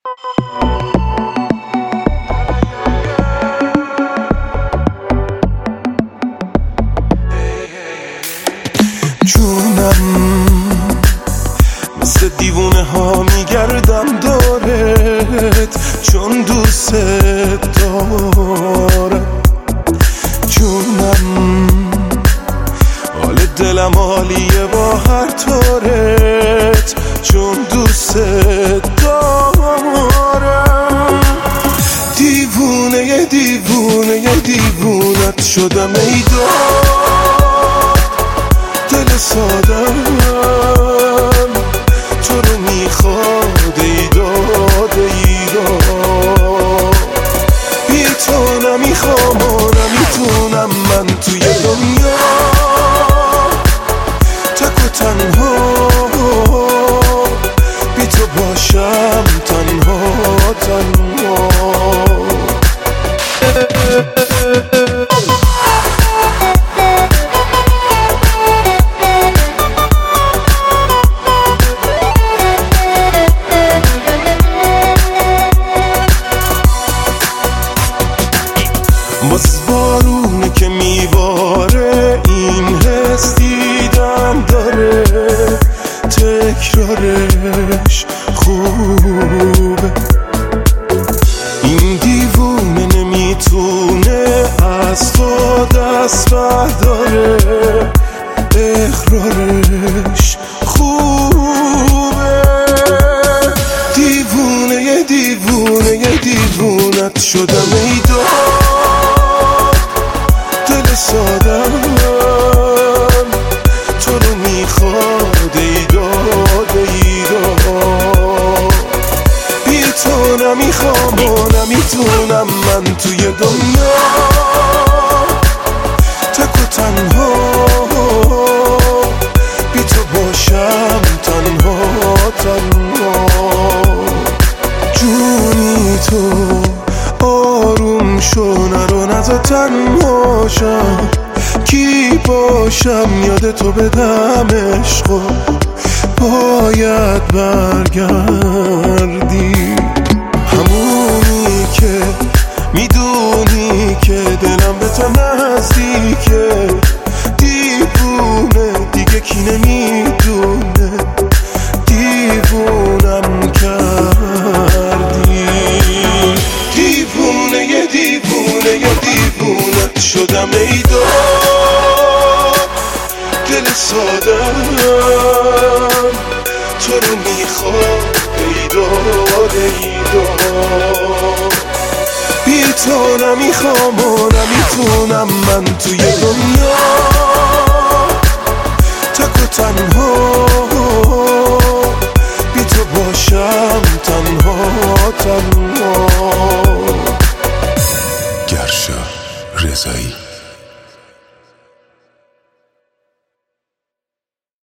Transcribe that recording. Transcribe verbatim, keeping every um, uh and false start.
جونم مثل دیوونه ها میگردم دارت، چون دوست دارم. جونم حال دلم عالیه با هر طورت، چون دوست دارم. دیوونه یه دیوونه یه دیوونت شدم ای دار، دل سادم تو رو میخواد ای داد ای داد. بی تو نمیخوام و نمیتونم من توی دنیا تک و تنها، بی تو باشم تنها تنها. باز بارونه که میباره، این حس دیدم داره، تکرارش خوبه. این دیوونه نمیتونه از تو دست برداره، اقرارش خوبه. دیوونه یه دیوونه یه دیوونت شدم ای دار، دل سادم تو رو میخواد ای داد ای داد. بی تو نمیخوام و نمیتونم من توی دنیا تک و تنها، بی تو باشم تنها تنها. جونی تو آروم شو، نرو نزا تنها شم، کی باشم یاد تو بدم عشقو، باید برگردی. همونی که میدونی که دلم به تو نزدیکه، دیوونه دیگه کی نمیدونه، دیوونم کردی. دیوونه یه دیوونه یه دیوونت شدم ای دار، دل سادم تو رو میخواد ای داد ای داد. بی تو نمیخوام و نمیتونم من توی دنیا تک و تنها، بی تو باشم تنها تنها. گرشا رضایی.